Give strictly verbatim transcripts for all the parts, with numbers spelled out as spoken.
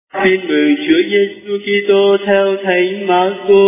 Tin mừng Chúa Giêsu Kitô theo Thánh Marco.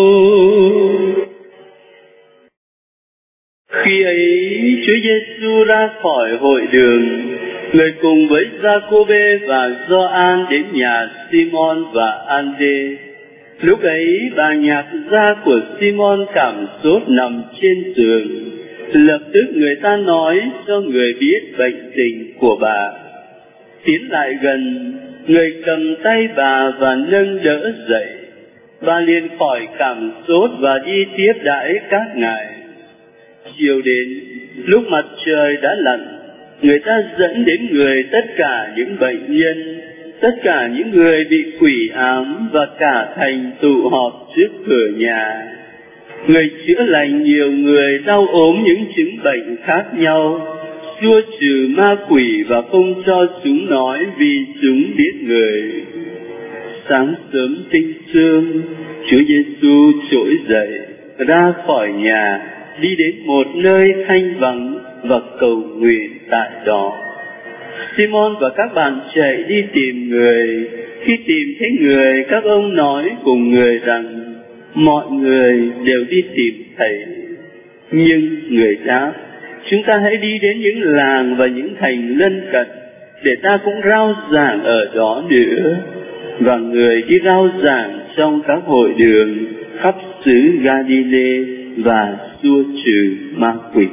Khi ấy, Chúa Giêsu ra khỏi hội đường, người cùng với Giacôbê và Gioan đến nhà Simon và Ande. Lúc ấy, bà nhạc gia của Simon cảm sốt nằm trên giường. Lập tức người ta nói cho người biết bệnh tình của bà. Tiến lại gần, người cầm tay bà và nâng đỡ dậy. Bà liền khỏi cảm sốt và đi tiếp đãi các ngài. Chiều đến, lúc mặt trời đã lặn, người ta dẫn đến người tất cả những bệnh nhân, tất cả những người bị quỷ ám và cả thành tụ họp trước cửa nhà. Người chữa lành nhiều người đau ốm những chứng bệnh khác nhau, xua trừ ma quỷ và không cho chúng nói vì chúng biết người. Sáng sớm tinh sương, Chúa Giêsu trỗi dậy, ra khỏi nhà, đi đến một nơi thanh vắng và cầu nguyện tại đó. Simon và các bạn chạy đi tìm người. Khi tìm thấy người, các ông nói cùng người rằng mọi người đều đi tìm Thầy. Nhưng người đáp, chúng ta hãy đi đến những làng và những thành lân cận, để ta cũng rao giảng ở đó nữa. Và người đi rao giảng trong các hội đường khắp xứ Galilee và xua trừ ma quỷ.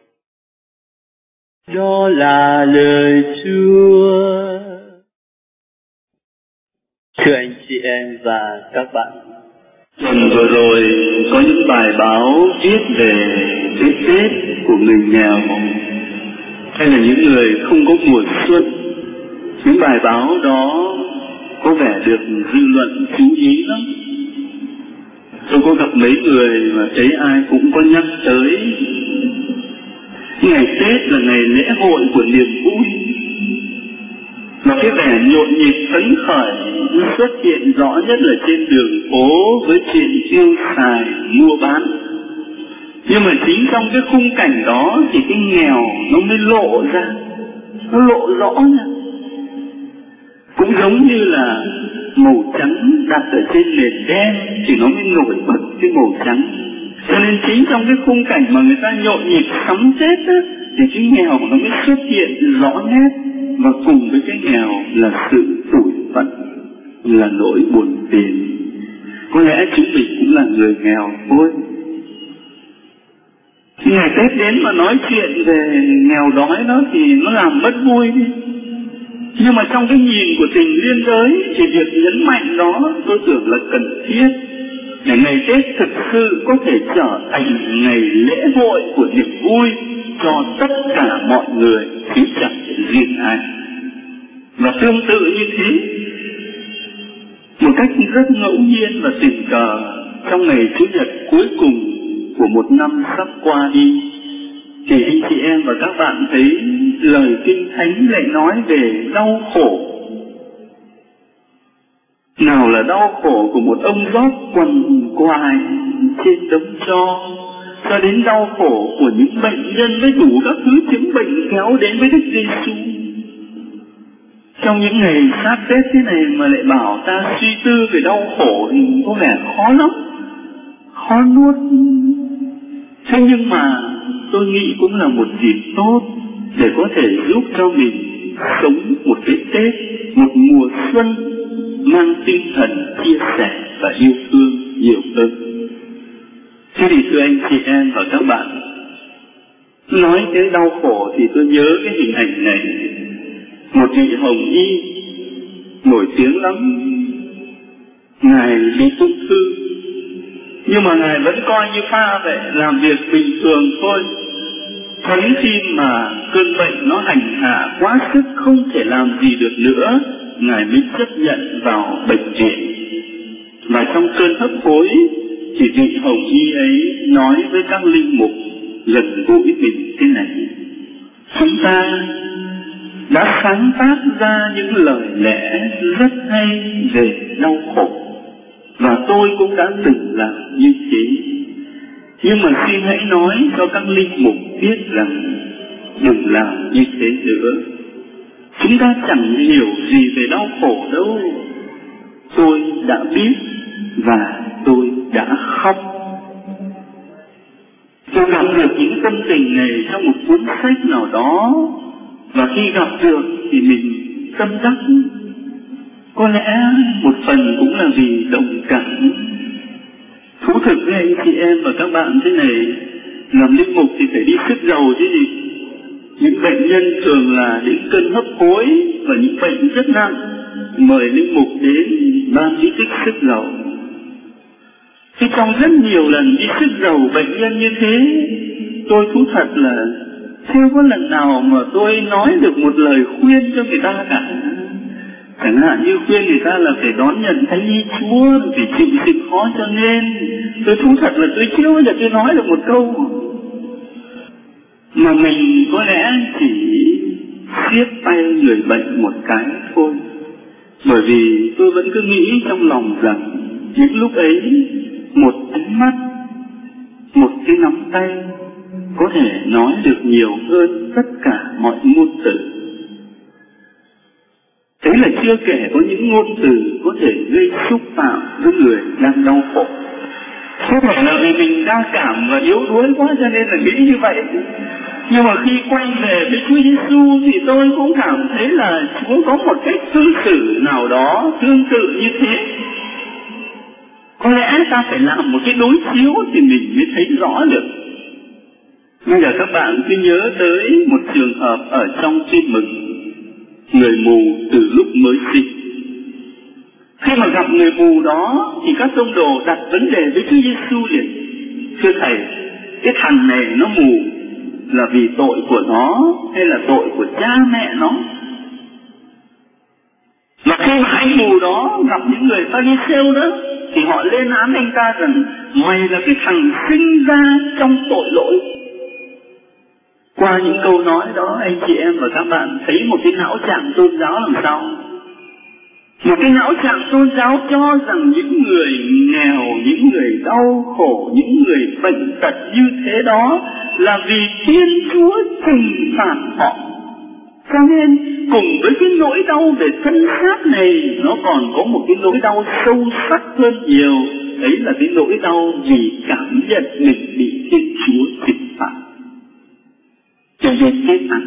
Đó là lời Chúa. Thưa anh chị em và các bạn, tuần vừa rồi có những bài báo viết về cái Tết của người nghèo hay là những người không có mùa xuân. Những bài báo đó có vẻ được dư luận chú ý lắm. Tôi có gặp mấy người mà thấy ai cũng có nhắc tới. Ngày Tết là ngày lễ hội của niềm vui, mà cái vẻ nhộn nhịp phấn khởi nó xuất hiện rõ nhất là trên đường phố với chuyện tiêu xài mua bán. Nhưng mà chính trong cái khung cảnh đó thì cái nghèo nó mới lộ ra, nó lộ rõ nha. Cũng giống như là màu trắng đặt ở trên nền đen thì nó mới nổi bật cái màu trắng. Cho nên chính trong cái khung cảnh mà người ta nhộn nhịp sắm Tết á, thì cái nghèo nó mới xuất hiện rõ nét. Và cùng với cái nghèo là sự tủi phận, là nỗi buồn phiền. Có lẽ chúng mình cũng là người nghèo thôi. Ngày Tết đến mà nói chuyện về nghèo đói đó thì nó làm mất vui đi. Nhưng mà trong cái nhìn của tình liên đới thì việc nhấn mạnh đó tôi tưởng là cần thiết, để ngày Tết thực sự có thể trở thành ngày lễ hội của niềm vui cho tất cả mọi người, chứ chẳng riêng ai. Và tương tự như thế, một cách rất ngẫu nhiên và tình cờ, trong ngày Chủ nhật cuối cùng của một năm sắp qua đi, thì anh chị em và các bạn thấy lời Kinh Thánh lại nói về đau khổ. Nào là đau khổ của một ông rót quằn quại trên đống tro, cho đến đau khổ của những bệnh nhân với đủ các thứ chứng bệnh kéo đến với Đức Giêsu. Trong những ngày sát Tết thế này mà lại bảo ta suy tư về đau khổ thì có vẻ khó lắm, khó nuốt. Thế nhưng mà tôi nghĩ cũng là một dịp tốt để có thể giúp cho mình sống một cái Tết, một mùa xuân mang tinh thần chia sẻ và yêu thương nhiều hơn. Thế thì thưa anh chị em và các bạn, nói tới đau khổ thì tôi nhớ cái hình ảnh này. Một vị hồng y nổi tiếng lắm, ngài bị ung thư, nhưng mà ngài vẫn coi như pha vậy, làm việc bình thường thôi. Cho đến khi mà cơn bệnh nó hành hạ quá sức không thể làm gì được nữa, ngài mới chấp nhận vào bệnh viện. Và trong cơn hấp hối thì vị hồng y ấy nói với các linh mục gần gũi mình thế này: chúng ta đã sáng tác ra những lời lẽ rất hay về đau khổ, và tôi cũng đã từng làm như thế. Nhưng mà xin hãy nói cho các linh mục biết rằng đừng làm như thế nữa. Chúng ta chẳng hiểu gì về đau khổ đâu. tôi đã biết và tôi đã khóc. Tôi gặp được những tâm tình này trong một cuốn sách nào đó, và khi gặp được thì mình tâm đắc. Có lẽ một phần cũng là vì đồng cảm. Thú thực với anh chị em và các bạn thế này, làm linh mục thì phải đi sức giàu chứ gì. Những bệnh nhân thường là những cơn hấp hối và những bệnh rất nặng, mời linh mục đến ban bí tích sức giàu. Thì trong rất nhiều lần đi sức giàu bệnh nhân như thế, tôi thú thật là chưa có lần nào mà tôi nói được một lời khuyên cho người ta cả. Chẳng hạn như khuyên người ta là phải đón nhận Thánh Ý Chúa, phải chịu sự khó cho nên. Tôi thú thật là tôi chưa bao giờ tôi nói được một câu. Mà mình có lẽ chỉ siết tay người bệnh một cái thôi. Bởi vì tôi vẫn cứ nghĩ trong lòng rằng những lúc ấy, một ánh mắt, một cái nắm tay có thể nói được nhiều hơn tất cả mọi ngôn từ. Thế là chưa kể có những ngôn từ có thể gây xúc phạm với người đang đau khổ. Có thể là vì mình đa cảm và yếu đuối quá cho nên là nghĩ như vậy. Nhưng mà khi quay về với Chúa Giêsu thì tôi cũng cảm thấy là Chúa có một cách cư xử nào đó tương tự như thế. Có lẽ ta phải làm một cái đối chiếu thì mình mới thấy rõ được. Bây giờ các bạn cứ nhớ tới một trường hợp ở trong Tin Mừng, người mù từ lúc mới sinh. Khi mà gặp người mù đó thì các tông đồ đặt vấn đề với Chúa Giêsu liền: thưa Thầy, cái thằng này nó mù là vì tội của nó hay là tội của cha mẹ nó? Mà khi mà anh mù đó gặp những người Pha-ri-sêu đó thì họ lên án anh ta rằng mày là cái thằng sinh ra trong tội lỗi. Qua những câu nói đó, anh chị em và các bạn thấy một cái não trạng tôn giáo làm sao? Một cái não trạng tôn giáo cho rằng những người nghèo, những người đau khổ, những người bệnh tật như thế đó là vì Thiên Chúa trừng phạt họ. Cho nên cùng với cái nỗi đau về thân xác này, nó còn có một cái nỗi đau sâu sắc hơn nhiều. Đấy là cái nỗi đau vì cảm nhận mình bị Thiên Chúa trừng phạt. Cho nên thế mà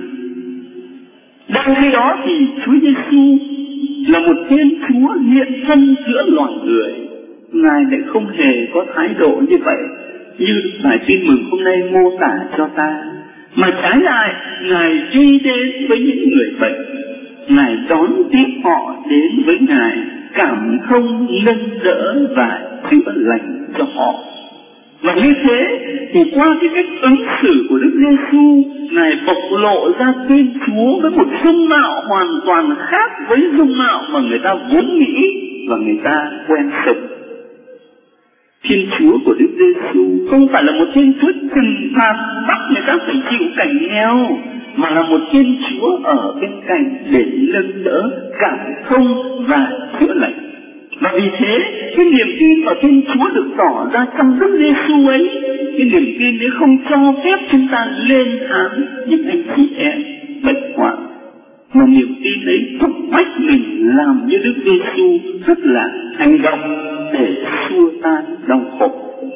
đang khi đó thì Chúa Giêsu là một Thiên Chúa hiện thân giữa loài người, Ngài lại không hề có thái độ như vậy như bài Tin Mừng hôm nay mô tả cho ta, mà trái lại Ngài đi đến với những người bệnh, Ngài đón tiếp họ đến với Ngài, cảm thông, nâng đỡ và chữa lành cho họ. Và như thế thì qua cái cách ứng xử của Đức Giêsu, Ngài bộc lộ ra Thiên Chúa với một dung mạo hoàn toàn khác với dung mạo mà người ta vốn nghĩ và người ta quen sống. Thiên Chúa của Đức Giêsu không phải là một Thiên Chúa trừng phạt bắt người ta phải chịu cảnh nghèo, mà là một Thiên Chúa ở bên cạnh để nâng đỡ, cảm thông và chữa lành. Và vì thế, cái niềm tin vào Thiên Chúa được tỏ ra trong Đức Giêsu ấy, cái niềm tin ấy không cho phép chúng ta lên án những anh chị em bệnh hoạn, mà niềm tin ấy thúc bách mình làm như Đức Giêsu, rất là hành động để xua tan đau khổ.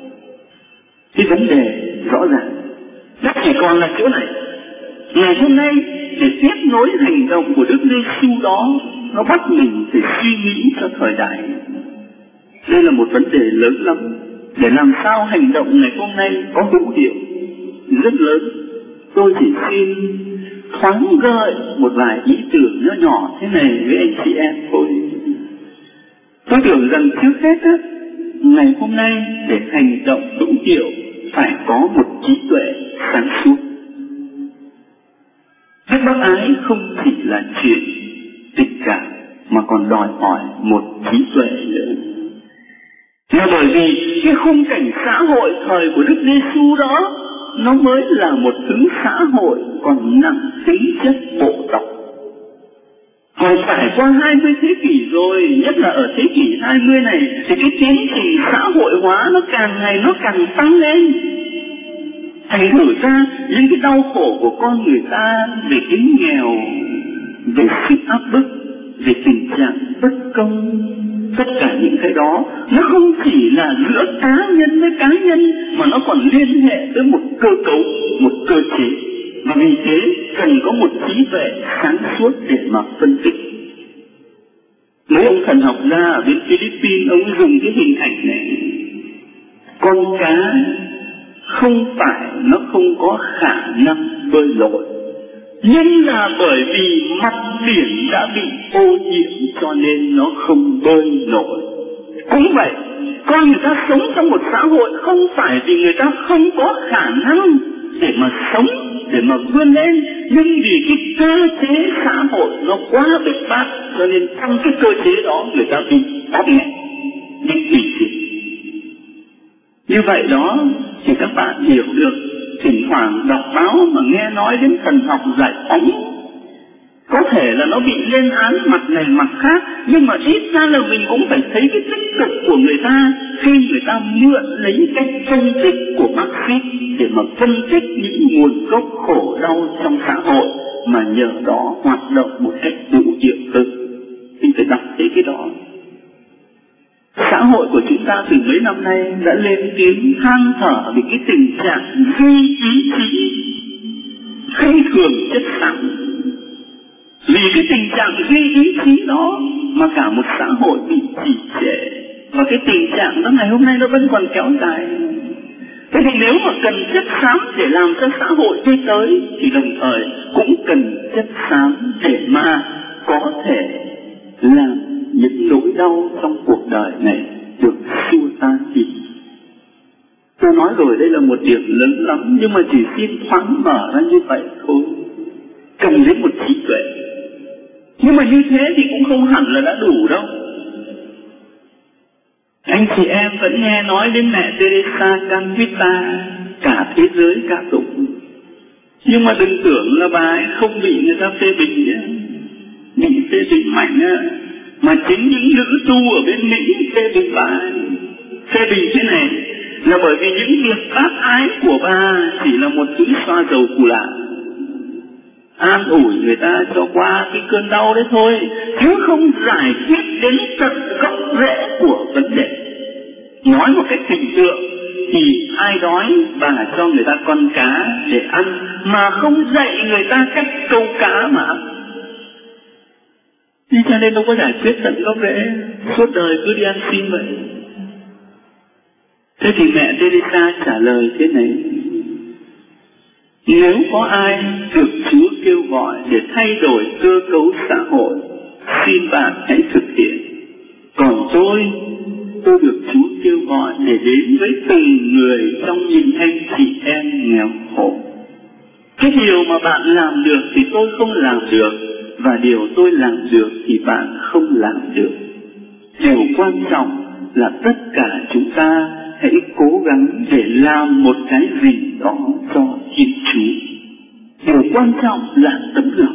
Cái vấn đề rõ ràng, nó chỉ còn là chỗ này. Ngày hôm nay để tiếp nối hành động của Đức Giêsu đó, nó bắt mình phải suy nghĩ cho thời đại. Đây là một vấn đề lớn lắm. Để làm sao hành động ngày hôm nay có hữu hiệu rất lớn. Tôi chỉ xin thoáng gợi một vài ý tưởng nhỏ nhỏ thế này với anh chị em thôi. Tôi tưởng rằng trước hết á, ngày hôm nay để hành động hữu hiệu phải có một trí tuệ sáng suốt. Đức bác ái không chỉ là chuyện tình cảm mà còn đòi hỏi một trí tuệ nữa. Là bởi vì cái khung cảnh xã hội thời của Đức Giêsu đó, nó mới là một thứ xã hội còn nặng tính chất bộ tộc. Còn trải qua hai mươi thế kỷ rồi, nhất là ở thế kỷ hai mươi này, thì cái tiến trình xã hội hóa nó càng ngày nó càng tăng lên. Thành thử ra những cái đau khổ của con người ta về tính nghèo, về sự áp bức, về tình trạng bất công, tất cả những cái đó nó không chỉ là giữa cá nhân với cá nhân, mà nó còn liên hệ với một cơ cấu, một cơ chế. Và vì thế cần có một trí tuệ sáng suốt để mà phân tích. Mấy ông thần học gia ở bên Philippines, ông dùng cái hình ảnh này. Con cá không phải nó không có khả năng bơi lội, nhưng là bởi vì mặt biển đã bị ô nhiễm cho nên nó không bơi nổi. Cũng vậy, con người ta sống trong một xã hội không phải vì người ta không có khả năng để mà sống, để mà vươn lên, nhưng vì cái cơ chế xã hội nó quá bết bát, cho nên trong cái cơ chế đó người ta bị bóp nghẹt, bị bị diệt. Như vậy đó thì các bạn hiểu được, thỉnh thoảng đọc báo mà nghe nói đến thần học giải phóng, có thể là nó bị lên án mặt này mặt khác, nhưng mà ít ra là mình cũng phải thấy cái tích cực của người ta khi người ta mượn lấy cách phân tích của Marxist để mà phân tích những nguồn gốc khổ đau trong xã hội, mà nhờ đó hoạt động một cách hữu hiệu hơn. Mình phải đọc thấy cái đó. Xã hội của chúng ta từ mấy năm nay đã lên tiếng than thở về cái tình trạng duy ý chí hay thường chất xám. Vì cái tình trạng duy ý chí đó mà cả một xã hội bị trì trệ, và cái tình trạng đó ngày hôm nay nó vẫn còn kéo dài. Thế thì nếu mà cần chất xám để làm cho xã hội đi tới, thì đồng thời cũng cần chất xám để mà có thể làm những nỗi đau trong cuộc đời này được xua tan đi. Tôi nói rồi, đây là một điểm lớn lắm, nhưng mà chỉ xin thoáng mở ra như vậy thôi. Cần đến một trí tuệ. Nhưng mà như thế thì cũng không hẳn là đã đủ đâu. Anh chị em vẫn nghe nói đến mẹ Teresa Calcutta, cả thế giới ca tụng. Nhưng mà đừng tưởng là bà ấy không bị người ta phê bình nhé. Bị phê bình mạnh á. Mà chính những nữ tu ở bên Mỹ phê bình bà ấy. Phê bình thế này là bởi vì những việc bác ái của bà chỉ là một thứ xoa dầu cù lạ, an ủi người ta cho qua cái cơn đau đấy thôi, chứ không giải quyết đến tận gốc rễ của vấn đề. Nói một cách hình tượng thì ai đói bà cho người ta con cá để ăn, mà không dạy người ta cách câu cá mà ăn. Thế cho nên đâu có giải quyết tận gốc rễ, suốt đời cứ đi ăn xin vậy. Thế thì mẹ Teresa trả lời thế này: nếu có ai được Chúa kêu gọi để thay đổi cơ cấu xã hội, xin bạn hãy thực hiện. Còn tôi, tôi được Chúa kêu gọi để đến với từng người trong những anh chị em nghèo khổ. Cái điều mà bạn làm được thì tôi không làm được, và điều tôi làm được thì bạn không làm được. Điều quan trọng là tất cả chúng ta hãy cố gắng để làm một cái gì đó cho Thiên Chúa. Điều quan trọng là tấm lòng.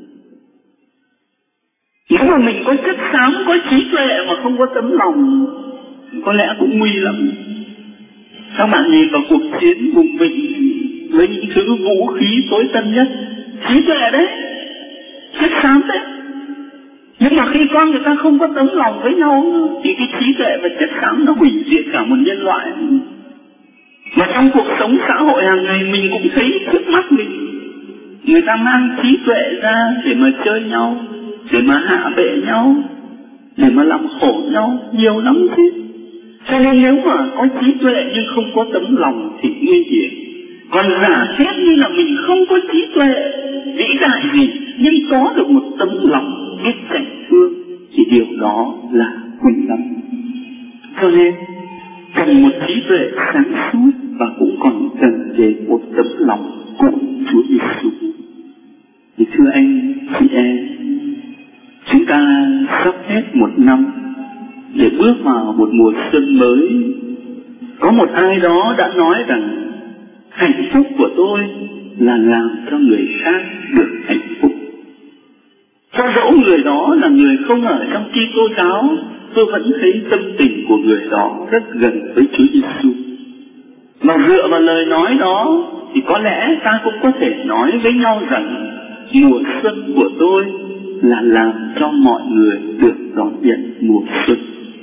Nếu mà mình có chất xám, có trí tuệ mà không có tấm lòng, có lẽ cũng nguy lắm. Các bạn nhìn vào cuộc chiến vùng vịnh với những thứ vũ khí tối tân nhất, trí tuệ đấy, chất xám đấy. Nhưng mà khi con người ta không có tấm lòng với nhau thì cái trí tuệ và chất xám nó hủy diệt cả một nhân loại. Mà trong cuộc sống xã hội hàng ngày mình cũng thấy trước mắt mình, người ta mang trí tuệ ra để mà chơi nhau, để mà hạ bệ nhau, để mà làm khổ nhau, nhiều lắm chứ. Cho nên nếu mà có trí tuệ nhưng không có tấm lòng thì nguy hiểm. Còn giả thiết như là mình không có trí tuệ vĩ đại gì, nhưng có được một tấm lòng biết cảnh thương, thì điều đó là quý lắm. Cho nên cần một trí tuệ sáng suốt, và cũng còn cần đến một tấm lòng của Chúa Giêsu. Thì thưa anh chị em, chúng ta sắp hết một năm để bước vào một mùa xuân mới. Có một ai đó đã nói rằng hạnh phúc của tôi là làm cho người khác được hạnh phúc. Cho dẫu người đó là người không ở trong Kitô giáo, tôi vẫn thấy tâm tình của người đó rất gần với Chúa Giêsu. Mà dựa vào lời nói đó thì có lẽ ta cũng có thể nói với nhau rằng mùa xuân của tôi là làm cho mọi người được đón nhận mùa xuân.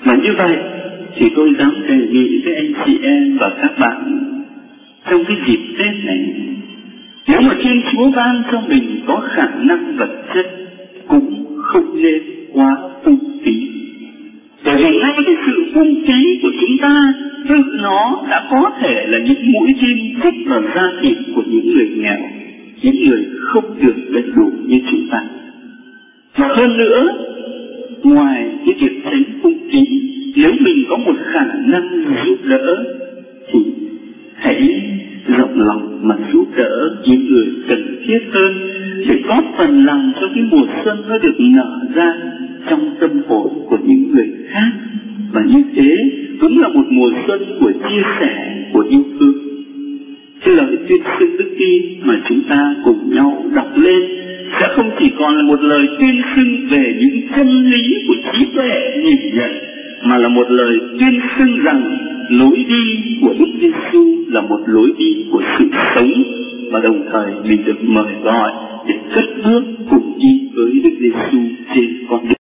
Và như vậy thì tôi dám đề nghị với anh chị em và các bạn trong cái dịp Tết này, nếu mà Thiên Chúa ban cho mình có khả năng vật chất cũng không nên quá phung phí. Bởi vì ngay cái sự phung phí của chúng ta tự nó đã có thể là những mũi kim chích vào da thịt của những người nghèo, những người không được đầy đủ như chúng ta. Và hơn nữa, ngoài cái việc tránh phung phí, nếu mình có một khả năng giúp đỡ thì hãy rộng lòng mà giúp đỡ những người cần thiết hơn, để góp phần làm cho cái mùa xuân nó được nở ra trong tâm hồn của những người khác. Và như thế cũng là một mùa xuân của chia sẻ, của yêu thương. Cái lời tuyên xưng đức tin mà chúng ta cùng nhau đọc lên sẽ không chỉ còn là một lời tuyên xưng về những chân lý của trí tuệ nhìn nhận, mà là một lời tuyên xưng rằng lối đi của Đức Giêsu là một lối đi của sự sống, và đồng thời mình được mời gọi để cất bước cùng đi với Đức Giêsu trên con đường